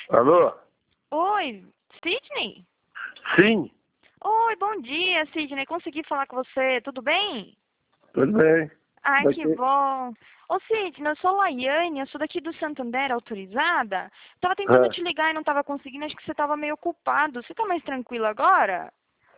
Alô? Oi, Sidney? Sim, Oi, bom dia, Sidney. Consegui falar com você, tudo bem? tudo bem. Ai, que Daqui. bom. Ô, Sidney, eu sou Laiane, eu sou daqui do Santander, autorizada. Tava tentando Ah, te ligar e não tava conseguindo, acho que você tava meio ocupado. Você tá mais tranquilo agora?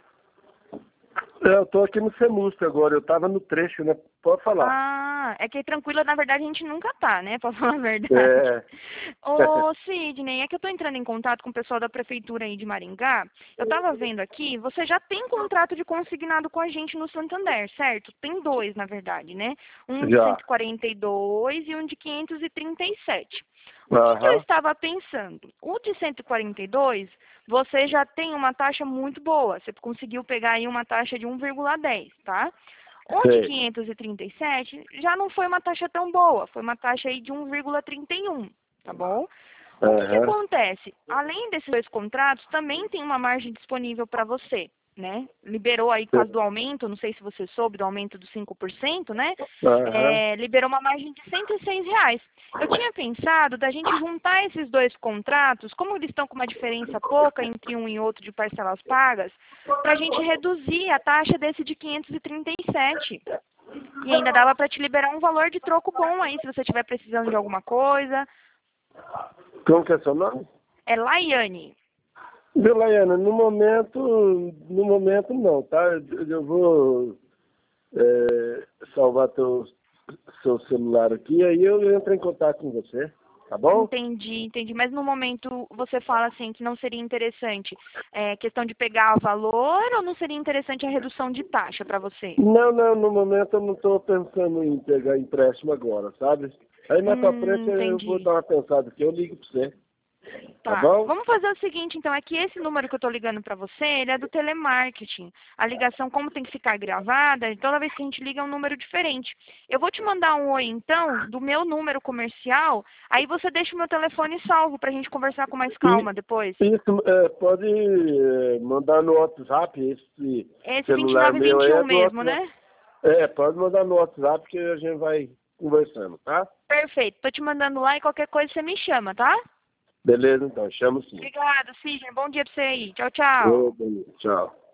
eu tô aqui no Semustre agora, eu tava no trecho, né? Pode falar. Ah, é que tranquila, na verdade, a gente nunca tá, né? Pra falar a verdade. É. Ô, Sidney, é que eu tô entrando em contato com o pessoal da prefeitura aí de Maringá. Eu tava vendo aqui, você já tem contrato de consignado com a gente no Santander, certo? Tem dois, na verdade, né? Um de Já. 142 e um de 537. O que eu Aham. estava pensando? O de 142, você já tem uma taxa muito boa. Você conseguiu pegar aí uma taxa de 1,10, tá? O de Sei. 537 já não foi uma taxa tão boa, foi uma taxa aí de 1,31, tá bom? O que Aham. acontece? Além desses dois contratos, também tem uma margem disponível para você, né? Liberou aí, por causa do aumento, não sei se você soube do aumento dos 5%, né? Aham. Liberou uma margem de R$ 106. Eu tinha pensado da gente juntar esses dois contratos, como eles estão com uma diferença pouca entre um e outro de parcelas pagas, para a gente reduzir a taxa desse de 537. E ainda dava para te liberar um valor de troco bom aí, se você estiver precisando de alguma coisa. Como que é seu nome? É Laiane. Viu, Laiana, no momento não, tá? Eu vou salvar seu celular aqui, aí eu entro em contato com você, tá bom? Entendi, entendi. Mas no momento você fala assim que não seria interessante questão de pegar o valor ou não seria interessante a redução de taxa para você? Não, não, no momento eu não estou pensando em pegar empréstimo agora, sabe? Aí mais pra frente eu vou Entendi. dar uma pensada aqui, eu ligo pra você, tá Tá. bom? Vamos fazer o seguinte, então, é que esse número que eu estou ligando para você, ele é do telemarketing. A ligação, como tem que ficar gravada, toda vez que a gente liga é um número diferente. Eu vou te mandar um oi, então, do meu número comercial, aí você deixa o meu telefone salvo para a gente conversar com mais E calma depois. isso pode mandar no WhatsApp, esse Esse celular meu aí é 2921 do mesmo, WhatsApp. né? Pode mandar no WhatsApp que a gente vai conversando, tá? Perfeito. Tô te mandando lá e qualquer coisa você me chama, tá? Beleza, então, chamo sim. Obrigada, Sidney. Bom dia pra você aí. Tchau, tchau. Beleza, tchau.